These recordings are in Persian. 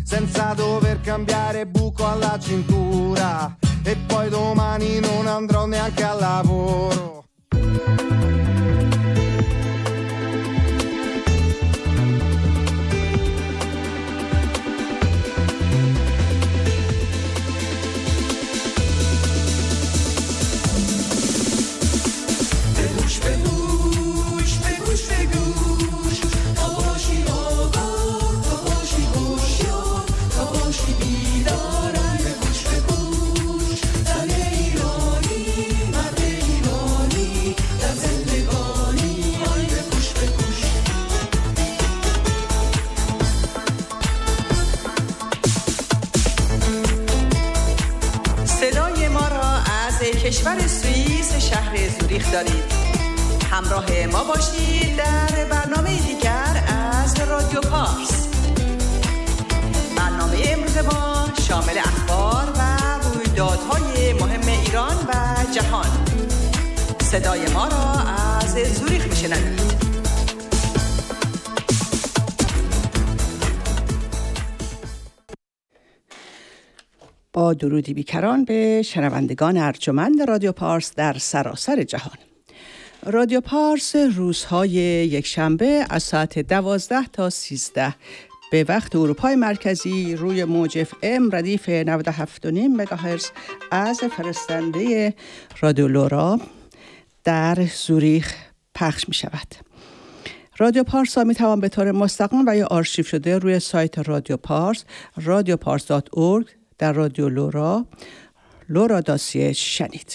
senza dover cambiare buco alla cintura, e poi domani non andrò neanche al lavoro. کشور سوئیس شهر زوریخ دارید. همراه ما باشید در برنامه دیگر از رادیو پارس. برنامه امروز ما شامل اخبار و رویدادهای مهم ایران و جهان. صدای ما را از زوریخ میشنوید. با درودی بیکران به شنوندگان ارجمند رادیو پارس در سراسر جهان. رادیو پارس روزهای یکشنبه از ساعت 12 تا 13 به وقت اروپای مرکزی روی موج FM ردیف 97.5 مگاهرتز از فرستنده رادیو لورا در زوریخ پخش می شود. رادیو پارس می توان به طور مستقیم و یا آرشیو شده روی سایت رادیو پارس radiopars.org در رادیو لورا داسیه شنید.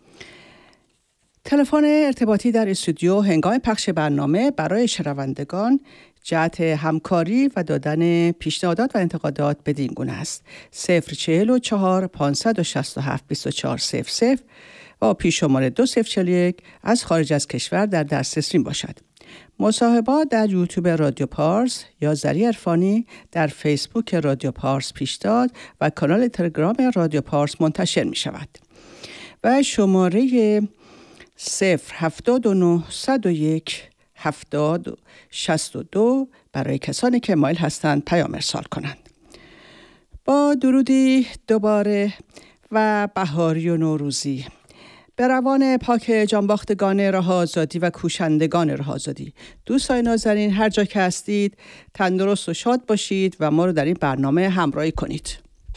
تلفن ارتباطی در استودیو هنگام پخش برنامه برای شنوندگان جهت همکاری و دادن پیشنهادات و انتقادات بدین گونه است: 044 567 2400 و پیش شماره 2041 از خارج از کشور در دسترس باشد. مصاحبات در یوتیوب رادیو پارس یا ذریع عرفانی در فیسبوک رادیو پارس پیشداد و کانال تلگرام رادیو پارس منتشر می شود. و شماره 079 101 70 62 برای کسانی که مایل هستند پیام ارسال کنند. با درودی دوباره و بهاری و نوروزی به روان پاک جانباختگان راه آزادی و کوشندگان راه آزادی. دوستان نازنین، هر جا که هستید تندرست و شاد باشید و ما رو در این برنامه همراهی کنید.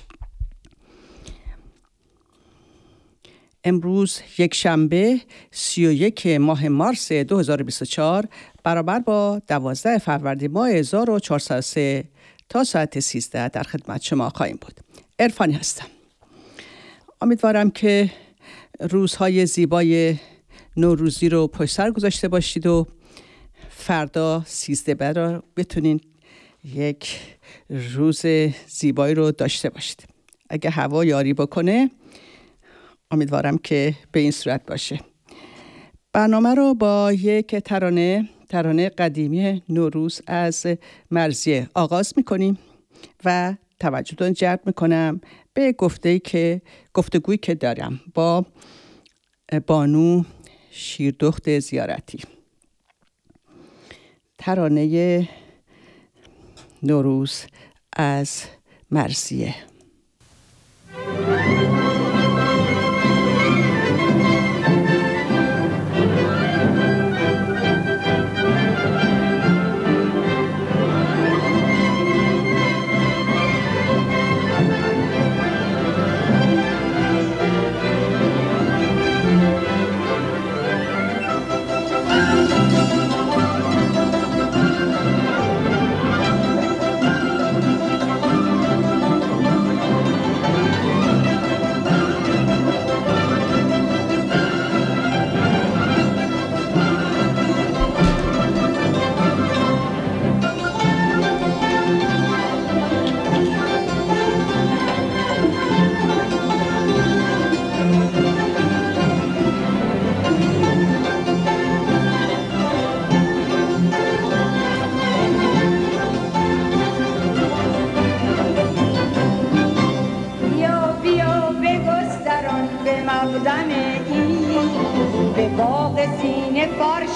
امروز یک شنبه 31 ماه مارس 2024 برابر با 12 فروردین ماه 1403 تا ساعت 13 در خدمت شما خواهیم بود. عرفانی هستم. امیدوارم که روزهای زیبای نوروزی رو پشت سر گذاشته باشید و فردا 13 برا بتونین یک روز زیبایی رو داشته باشید. اگه هوا یاری بکنه امیدوارم که به این صورت باشه. برنامه رو با یک ترانه قدیمی نوروز از مرضیه آغاز میکنیم و توجهتون جلب میکنم به گفتگویی که دارم با بانو شیردخت زیارتی. ترانه نوروز از مرضیه.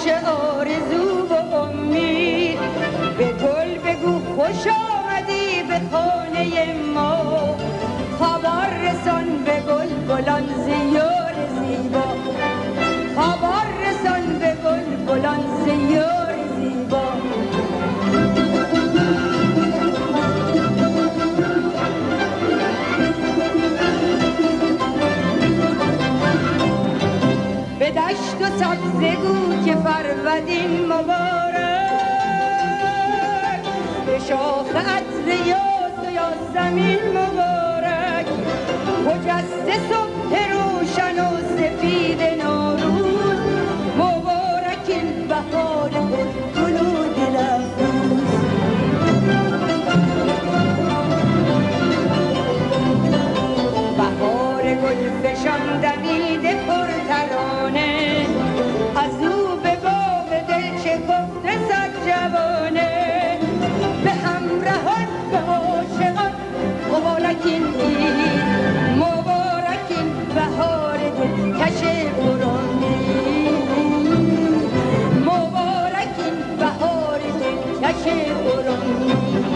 آرزو و امید به گل بگو خوش آمدی به به خانه ما، خبر رسان به بلبلان زیار زیبا، خبر رسان به بلبلان زیار زیبا. به دشت و سبزگو که فرودین مبارک، به شاخ عطر یاس و یاسمین مبارک، خجسته صبح روشن و سفید نوروز، مبارک این بهار گل و دل افروز. بهار گل فشان دمیده پرترانه، از او به باغ دل شکفته صد جوانه، به همراهان به عاشقان مبارک این عید، مبارک این بهار دلکش پرامید، مبارک این بهار دلکش پرامید.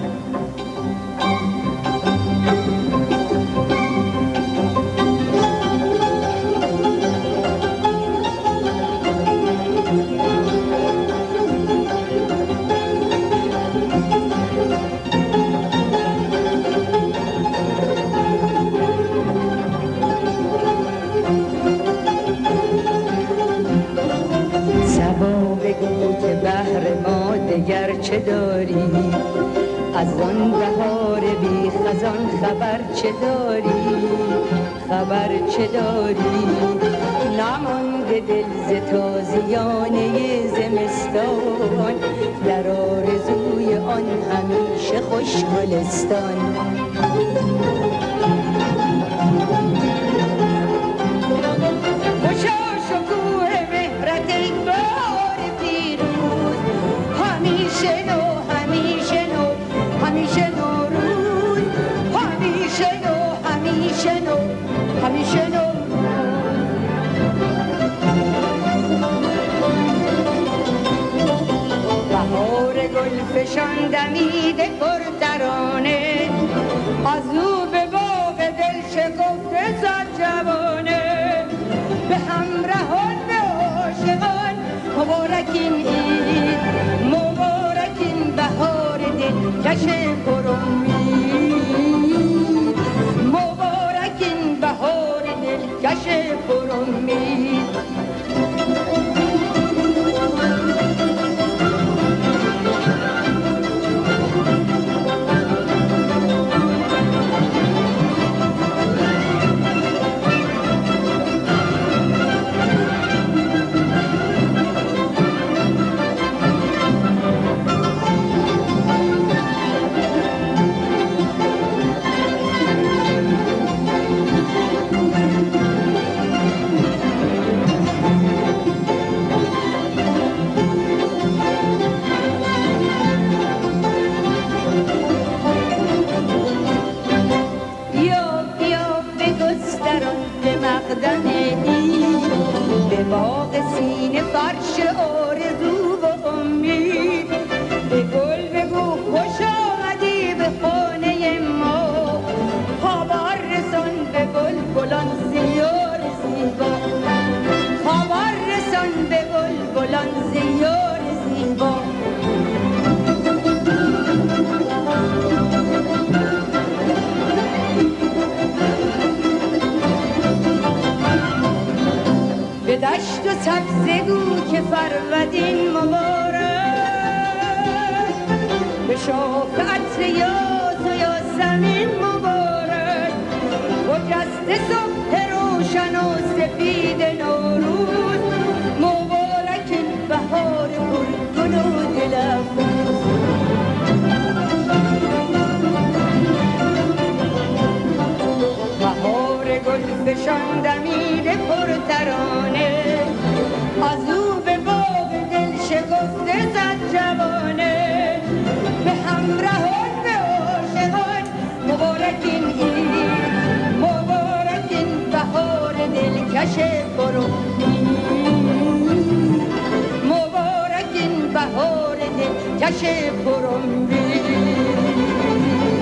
چه داری از آن بهار بی خزان، خبر چه داری، خبر چه داری؟ نمانده دل ز تازیانه زمستان، در آرزوی آن همیشه خوش گلستان. خوشا شکوه مهرت ای بهار پیروز، همیشه نو همیشه نو همیشه نوروز، همیشه نو همیشه نو همیشه نو. بهار گل فشان دمیده پرترانه، از او به باغ دل شکفته صد جوانه، به همراهان به عاشقان مبارک این عید، مبارک این بهار دلکش پرامید، مبارک این بهار دلکش پرامید. به باغ سینه فرش آرزو و امید، به گل بگو خوش آمدی به خانه ما، خبر رسان به بلبلان زیار زیبا، خبر رسان به بلبلان زیار زیبا. به دشت و سبزگو که فرودین مبارک، به شاخ عطر یاس و یاسمین مبارک، خجسته صبح روشن و سفید نوروز، مبارک این بهار پرگل و دل افروز. بهار گل فشان دمیده پرترانه، از او به باغ دل شکفته صد جوانه، به همراهان به عاشقان مبارک این عید، مبارک این بهار دلکش پرامید، مبارک این بهار دلکش پرامید.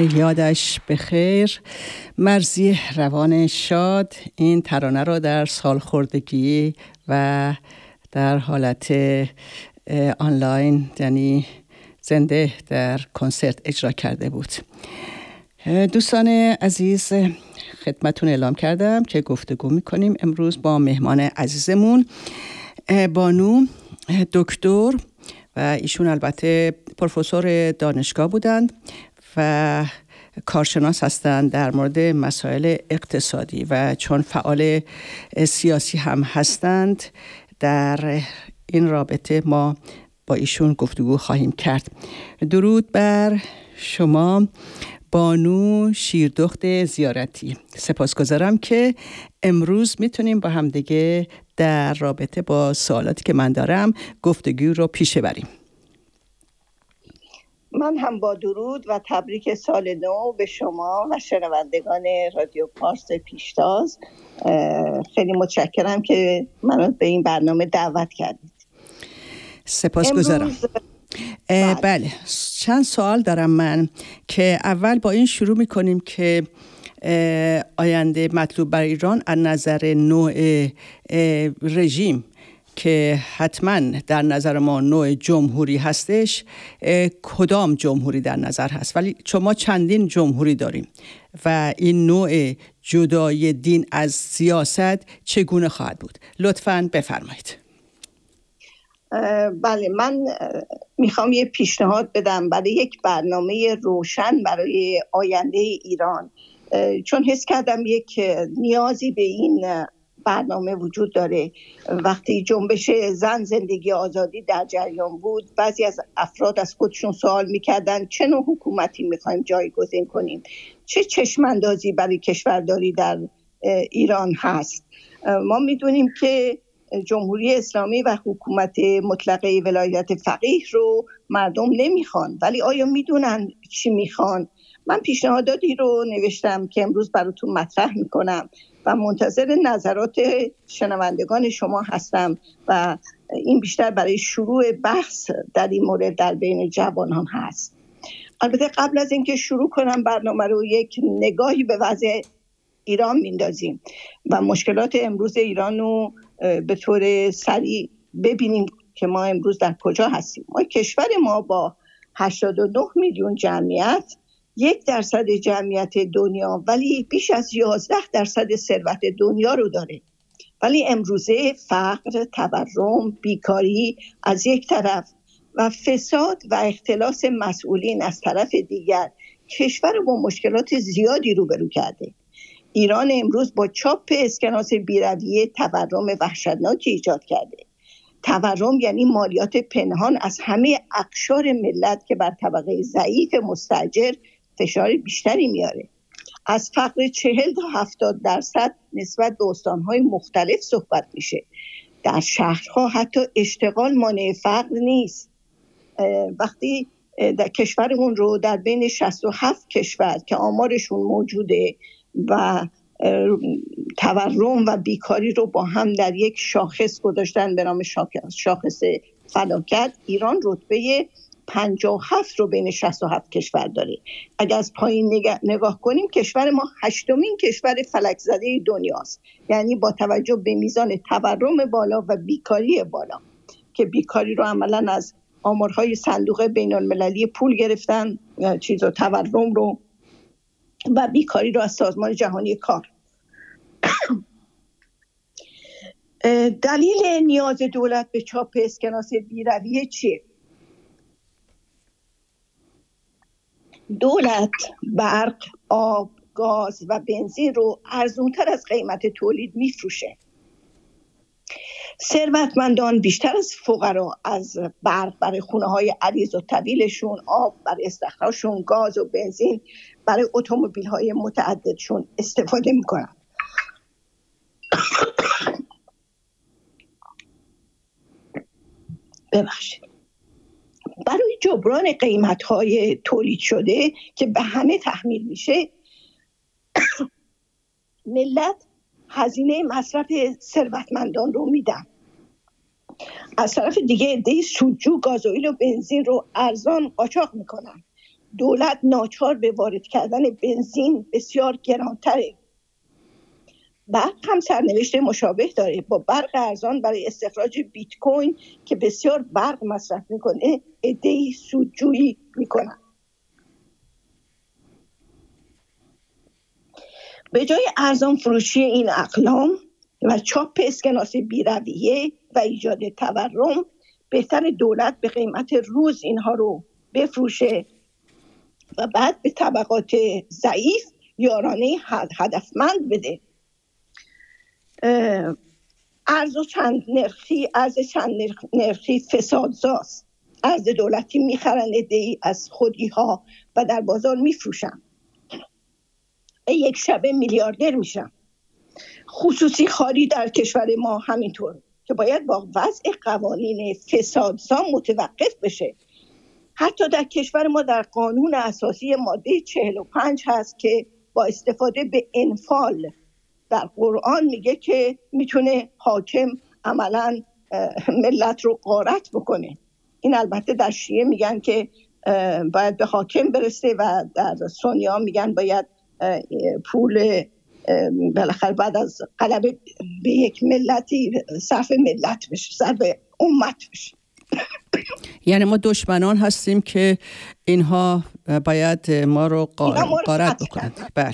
یادش بخیر. مرضی روان شاد این ترانه را در سالخوردگی و در حالت آنلاین یعنی زنده در کنسرت اجرا کرده بود. دوستان عزیز، خدمتون اعلام کردم که گفتگو میکنیم امروز با مهمان عزیزمون بانو دکتر و ایشون البته پروفسور دانشگاه بودند و کارشناس هستند در مورد مسائل اقتصادی و چون فعال سیاسی هم هستند در این رابطه ما با ایشون گفتگو خواهیم کرد. درود بر شما بانو شیردخت زیارتی. سپاسگزارم که امروز میتونیم با هم دیگه در رابطه با سوالاتی که من دارم گفتگو رو پیش بریم. من هم با درود و تبریک سال نو به شما و شنوندگان رادیو پارس پیشتاز. خیلی متشکرم که منو به این برنامه دعوت کردید. سپاسگزارم. بله، چند سوال دارم من که اول با این شروع میکنیم که آینده مطلوب برای ایران از نظر نوع رژیم که حتما در نظر ما نوع جمهوری هستش، کدام جمهوری در نظر هست؟ ولی چون ما چندین جمهوری داریم و این نوع جدای دین از سیاست چگونه خواهد بود؟ لطفاً بفرمایید. بله، من میخوام یه پیشنهاد بدم برای یک برنامه روشن برای آینده ایران، چون حس کردم یک نیازی به این برنامه وجود داره. وقتی جنبش زن زندگی آزادی در جریان بود، بعضی از افراد از خودشون سوال میکردن چه نوع حکومتی میخوایم جایگزین کنیم، چه چشماندازی برای کشورداری در ایران هست. ما میدونیم که جمهوری اسلامی و حکومت مطلقه ولایت فقیه رو مردم نمیخوان، ولی آیا میدونن چی میخوان؟ من پیشنهاداتی رو نوشتم که امروز براتون مطرح میکنم و منتظر نظرات شنوندگان شما هستم و این بیشتر برای شروع بحث در این مورد در بین جوانان هست. البته قبل از اینکه شروع کنم برنامه رو، یک نگاهی به وضع ایران میندازیم و مشکلات امروز ایران رو به طور سریع ببینیم که ما امروز در کجا هستیم. ما کشور ما با 89 میلیون جمعیت، 1% جمعیت دنیا ولی بیش از 11% ثروت دنیا رو داره. ولی امروزه فقر، تورم، بیکاری از یک طرف و فساد و اختلاس مسئولین از طرف دیگر کشور رو با مشکلات زیادی روبرو کرده. ایران امروز با چاپ اسکناس بی‌رویه تورم وحشتناکی ایجاد کرده. تورم یعنی مالیات پنهان از همه اقشار ملت که بر طبقه ضعیف مستاجر فشار بیشتری میاره. از فقر 40 تا 70% نسبت به استانهای مختلف صحبت میشه. در شهرها حتی اشتغال مانع فقر نیست. وقتی در کشورمون رو در بین 67 کشور که آمارشون موجوده و تورم و بیکاری رو با هم در یک شاخص گذاشتن به نام شاخص فلاکت، ایران رتبه 57 رو بین 67 کشور داره. اگر از پایین نگاه کنیم کشور ما 8مین کشور فلک زده دنیاست، یعنی با توجه به میزان تورم بالا و بیکاری بالا که بیکاری رو عملاً از آمارهای صندوق بین المللی پول گرفتن، تورم رو و بیکاری رو از سازمان جهانی کار. دلیل نیاز دولت به چاپ اسکناس بی‌رویه چیه؟ دولت برق، آب، گاز و بنزین رو ارزونتر از قیمت تولید میفروشه. ثروتمندان بیشتر از فقرا از برق برای خونه‌های عریض و طویلشون، آب برای استخراشون، گاز و بنزین برای اتومبیل‌های متعددشون استفاده میکنن. ببخشید. برای جبران قیمت‌های تولید شده که به همه تحمیل میشه، ملت هزینه مصرف ثروتمندان رو میدن. از طرف دیگه عده‌ای سودجو گازوئیل و بنزین رو ارزان قاچاق میکنن. دولت ناچار به وارد کردن بنزین بسیار گرانتره. برق هم سرنوشت مشابه داره. با برق ارزان برای استخراج بیت کوین که بسیار برق مصرف میکنه عده‌ای سودجویی میکنن. به جای ارزان فروشی این اقلام و چاپ اسکناس بی‌رویه و ایجاد تورم، بهتر دولت به قیمت روز اینها رو بفروشه و بعد به طبقات ضعیف یارانه هدفمند بده. ارز چند نرخی فسادزاست. ارز دولتی میخرن عده‌ای از خودی‌ها و در بازار میفروشن. یک شبه میلیاردر میشن. خصوصی خاری در کشور ما همینطور که باید با وضع قوانین فسادزا متوقف بشه. حتی در کشور ما در قانون اساسی ماده 45 هست که با استفاده به انفال در قرآن میگه که میتونه حاکم عملاً ملت رو غارت بکنه. این البته در شیعه میگن که باید به حاکم برسه و در سنی ها میگن باید پول بالاخره بعد از غلبه به یک ملتی صرف ملت بشه، صرف امت بشه. یعنی ما دشمنان هستیم که اینها باید ما رو غارت بکنن. بله،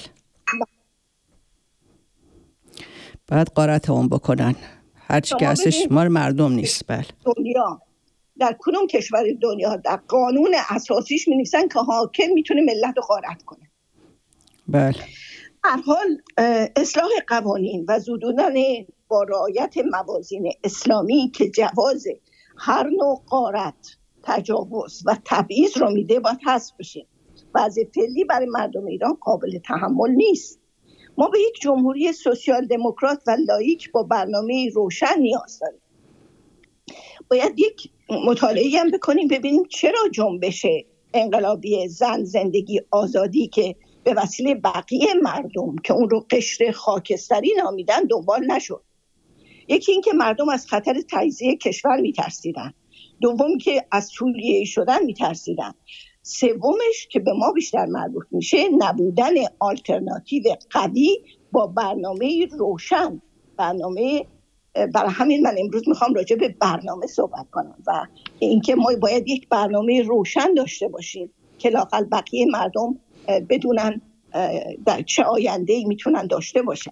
باید غارت هم بکنن. هرچی که هستش مال مردم نیست. بله، دنیا در کدوم کشور دنیا در قانون اساسیش می‌نویسن که حاکم میتونه ملت رو غارت کنه. بله. هر حال اصلاح قوانین و زدودن با رعایت موازین اسلامی که جواز هر نوع غارت، تجاوز و تبعیض رو میده باید حذف بشه. وضع فعلی برای مردم ایران قابل تحمل نیست. ما به یک جمهوری سوسیال دموکرات و لاییک با برنامه روشن نیاز داریم. باید یک مطالعه هم بکنیم ببینیم چرا جنبش انقلابی زن، زندگی، آزادی که به وسیله بقیه مردم که اون رو قشر خاکستری نامیدن دنبال نشد. یکی این که مردم از خطر تجزیه کشور میترسیدن، دوم که از سوریه شدن میترسیدن، سومش که به ما بیشتر مربوط میشه نبودن آلترناتیو قوی با برنامه روشن. برای همین من امروز میخوام راجع به برنامه صحبت کنم و اینکه ما باید یک برنامه روشن داشته باشیم که لااقل بقیه مردم بدونن در چه آینده‌ای میتونن داشته باشن.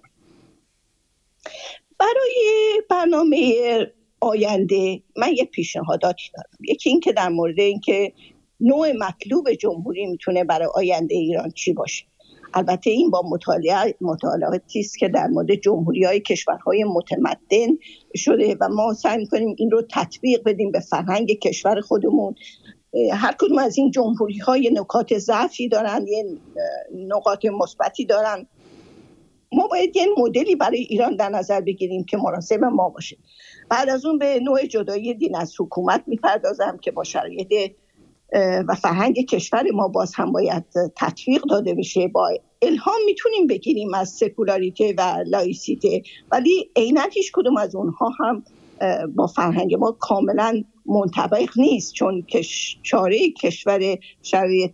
برای برنامه آینده من یک پیشنهاداتی دارم. یکی این که در مورد اینکه نوع مطلوب جمهوری میتونه برای آینده ایران چی باشه. البته این با مطالعاتی است که در مورد جمهوری‌های کشورهای متمدن شده و ما سعی می‌کنیم این رو تطبیق بدیم به فرهنگ کشور خودمون. هر کدوم از این جمهوری‌های نکات ضعفی دارن، یه نکات مثبتی دارن. ما باید یه مدلی برای ایران در نظر بگیریم که مناسب ما باشه. بعد از اون به نوع جدایی دین از حکومت میپردازم که با شرایط و فرهنگ کشور ما باز هم باید تطبیق داده بشه. با الهام میتونیم بگیریم از سکولاریته و لایسیته، ولی عیناً هیچ کدوم از اونها هم با فرهنگ ما کاملا منطبق نیست، چون چاره کشور شرایط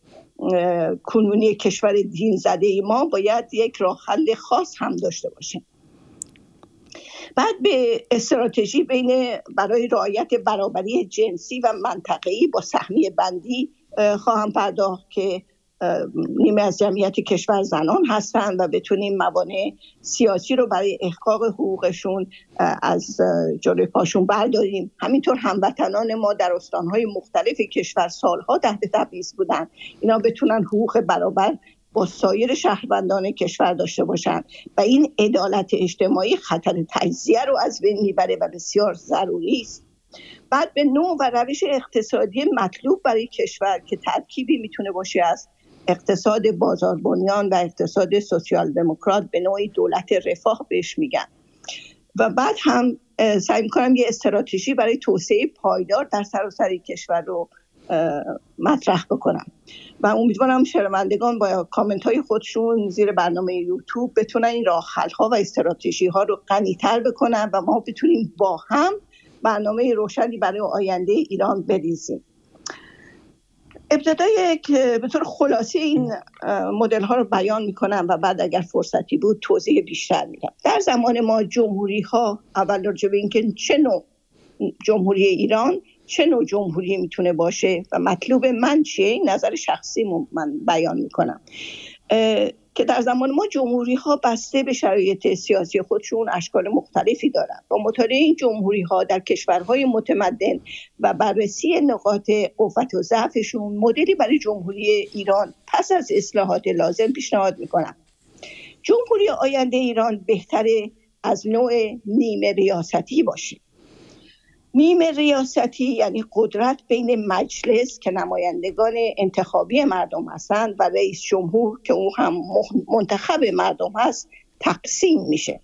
کنونی کشور دین زده ما باید یک راه حل خاص هم داشته باشیم. بعد به استراتژی برای رعایت برابری جنسی و منطقه‌ای با سهمیه بندی خواهم پرداخت که نیمه از جمعیت کشور زنان هستند و بتونیم موانع سیاسی رو برای احقاق حقوقشون از جلوی پاشون برداریم. همینطور هموطنان ما در استانهای مختلف کشور سالها تحت تبعیض بودن، اینا بتونن حقوق برابر با سایر شهروندان کشور داشته باشن و این عدالت اجتماعی خطر تجزیه رو از بین میبره و بسیار ضروری است. بعد به نوع و روش اقتصادی مطلوب برای کشور که ترکیبی میتونه باشه از اقتصاد بازاربنیان و اقتصاد سوسیال دموکرات، به نوعی دولت رفاه بهش میگن. و بعد هم سعی میکنم یه استراتژی برای توسعه پایدار در سراسر کشور رو مطرح بکنم و امیدوارم شنوندگان با کامنت های خودشون زیر برنامه یوتیوب بتونن این راه حل ها و استراتژی ها رو غنی‌تر بکنن و ما بتونیم با هم برنامه روشنی برای آینده ایران بریزیم. ابتدای که به طور خلاصه این مدل ها رو بیان میکنم و بعد اگر فرصتی بود توضیح بیشتر میدم. در زمان ما جمهوری ها، اول راجع به اینکه چه نوع جمهوری ایران چه نوع جمهوری میتونه باشه و مطلوب من چیه، این نظر شخصی من بیان میکنم که در زمان ما جمهوری ها بسته به شرایط سیاسی خودشون اشکال مختلفی دارن. با مطالعه این جمهوری ها در کشورهای متمدن و بررسی نقاط قوت و ضعفشون، مدلی برای جمهوری ایران پس از اصلاحات لازم پیشنهاد میکنم. جمهوری آینده ایران بهتره از نوع نیمه ریاستی باشه. نیمه ریاستی یعنی قدرت بین مجلس که نمایندگان انتخابی مردم هستند و رئیس جمهور که او هم منتخب مردم هست تقسیم میشه.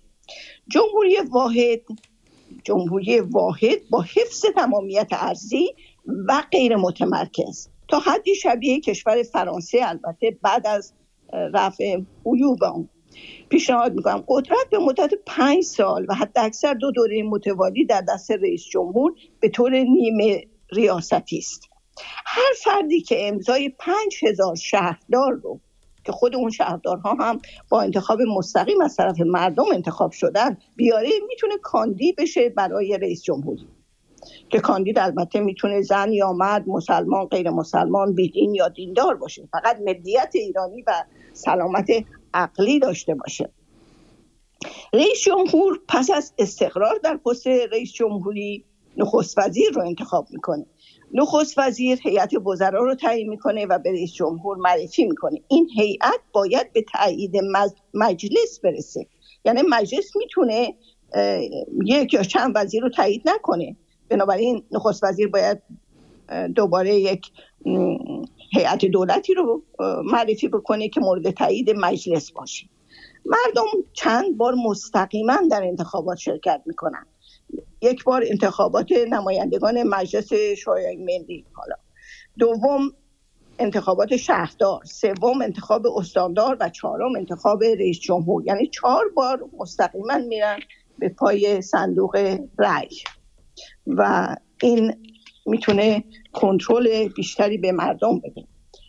جمهوری واحد با حفظ تمامیت ارضی و غیر متمرکز، تا حدی شبیه کشور فرانسه، البته بعد از رفع عیوب آن. پیشنهاد میکنم قدرت به مدت 5 سال و حتی اکثر 2 دوره متوالی در دست رئیس جمهور به طور نیمه ریاستی است. هر فردی که امضای 5000 شهردار رو که خود اون شهردارها هم با انتخاب مستقیم از طرف مردم انتخاب شدن بیاره، میتونه کاندید بشه برای رئیس جمهوری، که کاندید البته میتونه زن یا مرد، مسلمان، غیر مسلمان، بیدین یا دیندار باشه، فقط ملیت ایرانی و سلامت عقلی داشته باشه. رئیس جمهور پس از استقرار در پست رئیس جمهوری نخست وزیر رو انتخاب میکنه. نخست وزیر هیئت وزرا رو تعیین میکنه و به رئیس جمهور معرفی میکنه. این هیئت باید به تایید مجلس برسه، یعنی مجلس میتونه یک یا چند وزیر رو تایید نکنه. بنابراین نخست وزیر باید دوباره یک هیئت دولتی رو معرفی بکنه که مورد تایید مجلس باشه. مردم چند بار مستقیما در انتخابات شرکت میکنن. یک بار انتخابات نمایندگان مجلس شورای ملی، حالا دوم انتخابات شهردار، سوم انتخاب استاندار و چهارم انتخاب رئیس جمهور. یعنی 4 بار مستقیما میرن به پای صندوق رای و این میتونه کنترل بیشتری به مردم بده.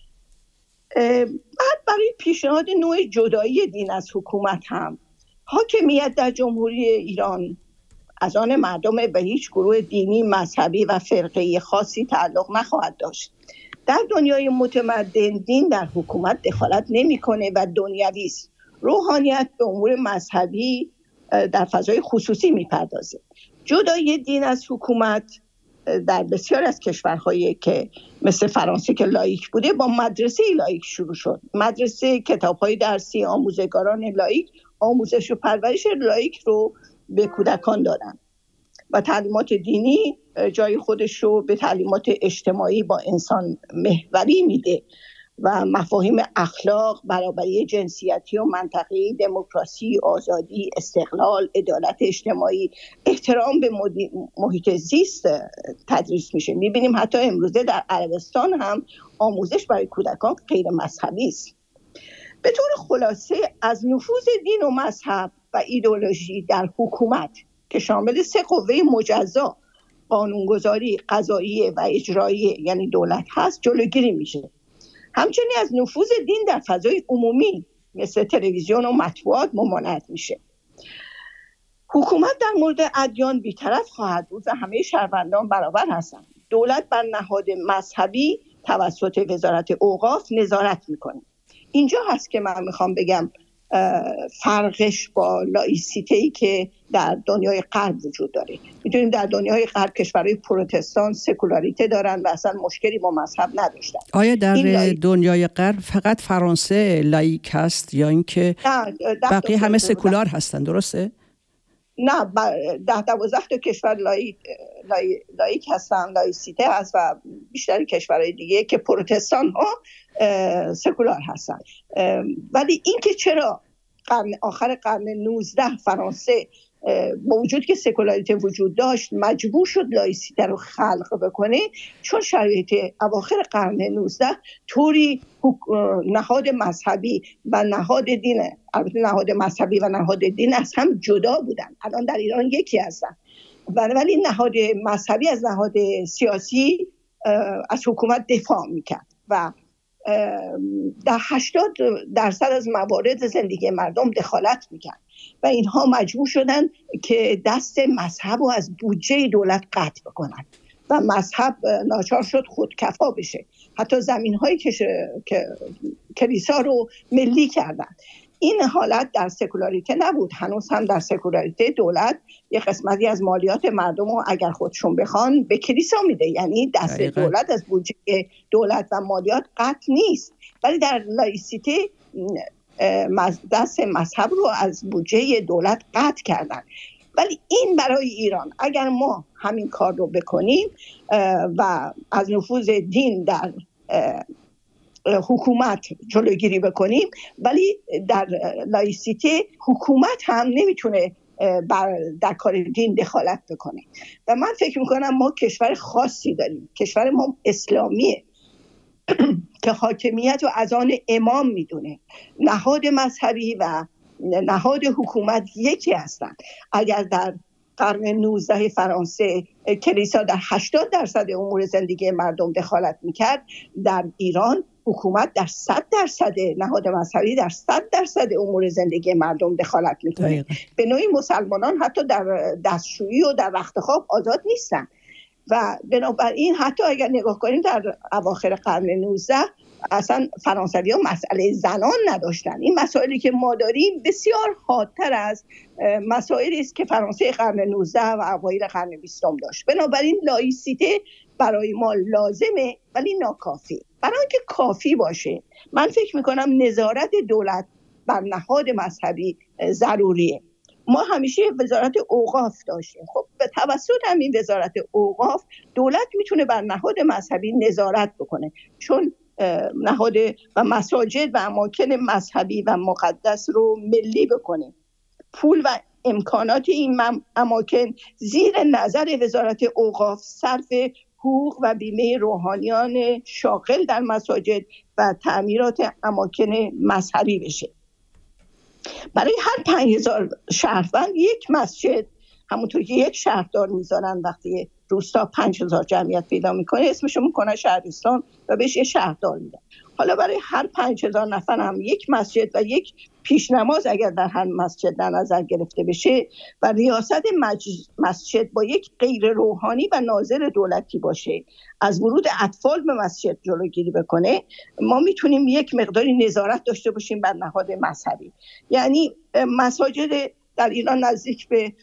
بعد برای پیشنهاد نوع جدایی دین از حکومت هم، حاکمیت در جمهوری ایران از آن مردم به هیچ گروه دینی، مذهبی و فرقه‌ای خاصی تعلق نخواهد داشت. در دنیای متمدن دین در حکومت دخالت نمی‌کنه و دنیوی است. روحانیت به امور مذهبی در فضای خصوصی میپردازه. جدایی دین از حکومت در بسیار از کشورهایی که مثل فرانسه که لاییک بوده با مدرسه لاییک شروع شد. مدرسه کتاب‌های درسی، آموزگاران لاییک آموزش و پرورش لاییک رو به کودکان دادن و تعلیمات دینی جای خودش رو به تعلیمات اجتماعی با انسان محوری میده و مفاهیم اخلاق، برابری جنسیتی و منطقی، دموکراسی، آزادی، استقلال، عدالت اجتماعی، احترام به محیط زیست تدریس میشه. میبینیم حتی امروزه در عربستان هم آموزش برای کودکان غیر مذهبی است. به طور خلاصه از نفوذ دین و مذهب و ایدئولوژی در حکومت که شامل 3 قوه مجزا، قانونگذاری، قضایی و اجرایی یعنی دولت هست، جلوگیری میشه. همچنین از نفوذ دین در فضای عمومی مثل تلویزیون و مطبوعات ممانعت میشه. حکومت در مورد ادیان بی‌طرف خواهد بود و همه شهروندان برابر هستند. دولت بر نهاد مذهبی توسط وزارت اوقاف نظارت میکنه. اینجا هست که من میخوام بگم فرقش با لایسیته‌ای که در دنیای غرب وجود داره. میدونیم در دنیای غرب کشورهای پروتستان سکولاریته دارن و اصلا مشکلی با مذهب نداشتن. آیا در دنیای غرب فقط فرانسه لاییک هست یا اینکه بقیه همه سکولار هستن؟ درسته؟ نه، 10-12 تا کشور لاییک هستن، لایسیته هست و بیشتر کشورهای دیگه که پروتستان ها سکولار هستن. ولی اینکه چرا آخر قرن 19 فرانسه با وجود که سکولاریته وجود داشت مجبور شد لایسیته رو خلق بکنه، چون شرایط اواخر قرن 19 طوری نهاد مذهبی و نهاد دین، البته نهاد مذهبی و نهاد دین از هم جدا بودن. الان در ایران یکی هستن، ولی نهاد مذهبی از نهاد سیاسی از حکومت دفاع میکرد و در 80% از موارد زندگی مردم دخالت میکرد و اینها مجبور شدن که دست مذهب رو از بودجه دولت قطع بکنن و مذهب ناچار شد خودکفا بشه. حتی زمین‌هایی که کلیسا رو ملی کردن. این حالت در سکولاریته نبود. هنوز هم در سکولاریته دولت یه قسمتی از مالیات مردم رو اگر خودشون بخوان به کلیسا میده، یعنی دست دولت از بودجه دولت و مالیات قطع نیست. ولی در لایسیته دست مذهب رو از بودجه دولت قطع کردن. ولی این برای ایران اگر ما همین کار رو بکنیم و از نفوذ دین در حکومت جلوگیری بکنیم، ولی در لایسیته حکومت هم نمیتونه در کار دین دخالت بکنه. و من فکر میکنم ما کشور خاصی داریم، کشور ما اسلامیه که حاکمیت رو از آن امام میدونه. نهاد مذهبی و نهاد حکومت یکی هستند. اگر در قرن 19 فرانسه کلیسا در 80% امور زندگی مردم دخالت میکرد، در ایران حکومت در 100%، نهاد مذهبی در 100% امور زندگی مردم دخالت میکنه. به نوعی مسلمانان حتی در دستشویی و در رخت خواب آزاد نیستن و بنابراین حتی اگر نگاه کنیم در اواخر قرن 19 اصلا فرانسوی‌ها مسئله زنان نداشتن. این مسائلی که ما داریم بسیار حادتر از مسائلی است که فرانسه قرن 19 و اوایل قرن 20 داشت. بنابراین لایسیته برای ما لازمه ولی ناکافی. برای اینکه کافی باشه من فکر میکنم نظارت دولت بر نهاد مذهبی ضروریه. ما همیشه وزارت اوقاف داشتیم. خب به توسط همین وزارت اوقاف دولت میتونه بر نهاد مذهبی نظارت بکنه، چون نهاد و مساجد و اماکن مذهبی و مقدس رو ملی بکنه. پول و امکانات این اماکن زیر نظر وزارت اوقاف صرف حقوق و بیمه روحانیان شاغل در مساجد و تعمیرات اماکن مذهبی بشه. برای هر 5000 شهروند یک مسجد، همونطور که یک شهردار میذارن وقتی روستا 5000 جمعیت پیدا میکنه اسمشو میکنن شهرستان و بهش یه شهردار میدن. حالا برای هر 5000 نفر هم یک مسجد و یک پیشنماز اگر در هر مسجد در نظر گرفته بشه و ریاست مسجد با یک غیر روحانی و ناظر دولتی باشه از ورود اطفال به مسجد جلوگیری بکنه، ما میتونیم یک مقداری نظارت داشته باشیم بر نهاد مذهبی. یعنی مساجد در ایران نزدیک به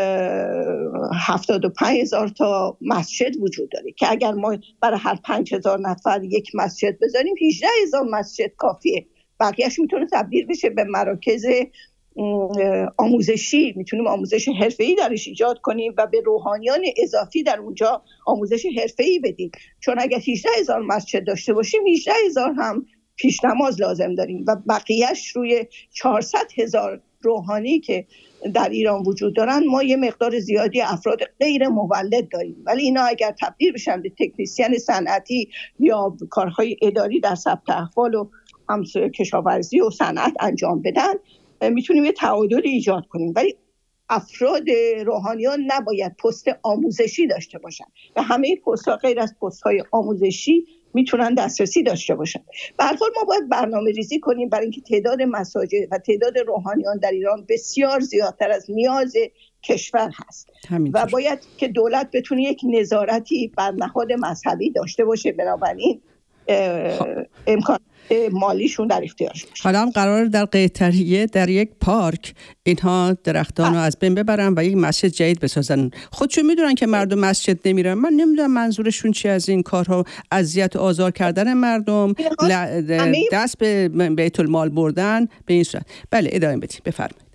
75,000 تا مسجد وجود داره که اگر ما برای هر 5,000 نفر یک مسجد بذاریم 18,000 مسجد کافیه. بقیهش میتونه تبدیل بشه به مراکز آموزشی، میتونیم آموزش حرفه‌ای درش ایجاد کنیم و به روحانیان اضافی در اونجا آموزش حرفه‌ای بدیم. چون اگر 18,000 مسجد داشته باشیم 18,000 هم پیشنماز لازم داریم و بقیهش روی 400,000 روحانی که در ایران وجود دارن ما یه مقدار زیادی افراد غیر مولد داریم. ولی اینا اگر تبدیل بشن به تکنیسیان صنعتی یا کارهای اداری در ثبت احوال و کشاورزی و صنعت انجام بدن میتونیم یه تعادل ایجاد کنیم. ولی افراد روحانیان نباید پست آموزشی داشته باشن و همه پست‌ها غیر از پست‌های آموزشی میتونن دسترسی داشته باشن. به هر حال ما باید برنامه ریزی کنیم برای اینکه تعداد مساجد و تعداد روحانیان در ایران بسیار زیادتر از نیاز کشور هست و باید که دولت بتونه یک نظارتی بر نهاد مذهبی داشته باشه. بنابراین امکان مالیشون در اختیارش باشه. حالا هم قرار در قیطریه در یک پارک اینها درختان رو از بین ببرن و یک مسجد جدید بسازن. خودشون میدونن که مردم مسجد نمیرن. من نمیدونم منظورشون چی از این کارها، اذیت و آزار کردن مردم، دست به بیت المال بردن به این صورت. بله ادامه بدید، بفرمایید.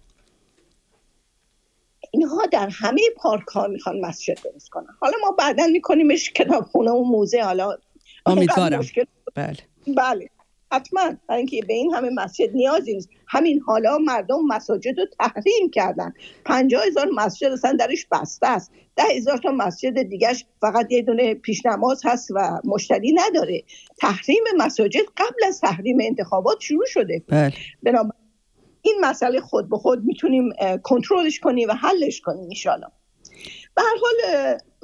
اینها در همه پارک ها میخوان مسجد درست کنن. حالا ما بعداً میکنیمش کتابخونه و موزه. حالا امیدوارم. بله حتما، برای اینکه به این همه مسجد نیازی نیست. همین حالا مردم مساجد رو تحریم کردن. 50,000 مسجد اصلا درش بسته است. 10,000 تا مسجد دیگهش فقط یه دونه پیشنماز هست و مشتری نداره. تحریم مساجد قبل از تحریم انتخابات شروع شده. بنابراین این مسئله خود به خود میتونیم کنترلش کنیم و حلش کنیم ان شاءالله. به هر حال